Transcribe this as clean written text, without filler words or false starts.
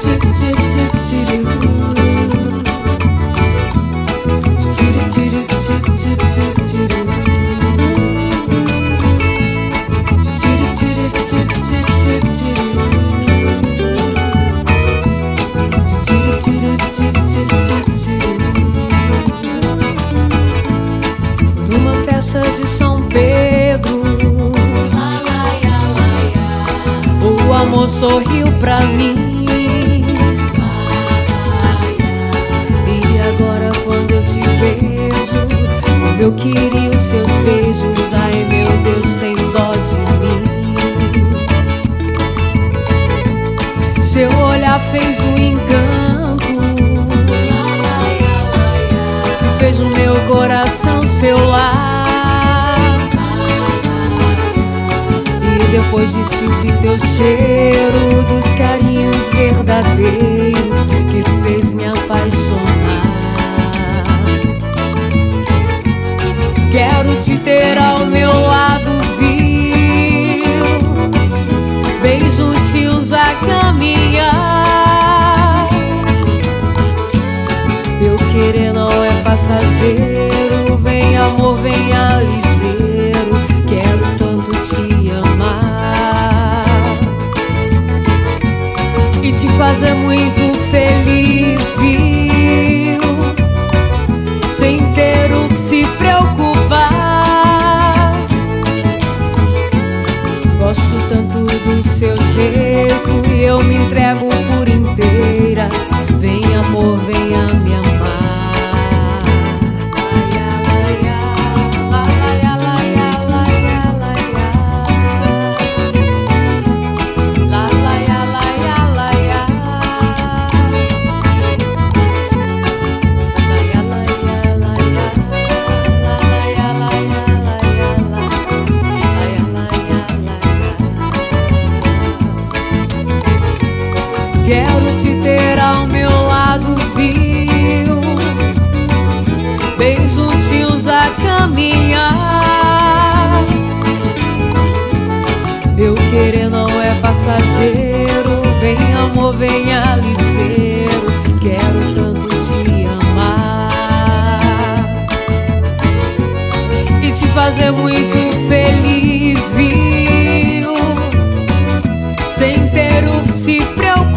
Numa festa de São Pedro, o amor sorriu pra mim. E agora quando eu te vejo, como eu queria os seus beijos. Ai meu Deus, tem dó de mim. Seu olhar fez um encanto que fez o meu coração seu lar. E depois de sentir teu cheiro, dos carinhos verdadeiros que fez me apaixonar. Quero te ter ao meu lado, viu? Bem juntinhos a caminhar. Meu querer não é passageiro. Vem amor, venha ligeiro. Quero tanto te amar e te fazer muito feliz, viu? Sem ter o que se preocupar. Gosto tanto do seu jeito e eu me entrego por inteira. Vem amor, venha me amar. Quero te ter ao meu lado, viu? Bem juntinhos a caminhar. Meu querer não é passageiro. Vem amor, venha ligeiro. Quero tanto te amar e te fazer muito feliz, viu? Sem ter o que se preocupar.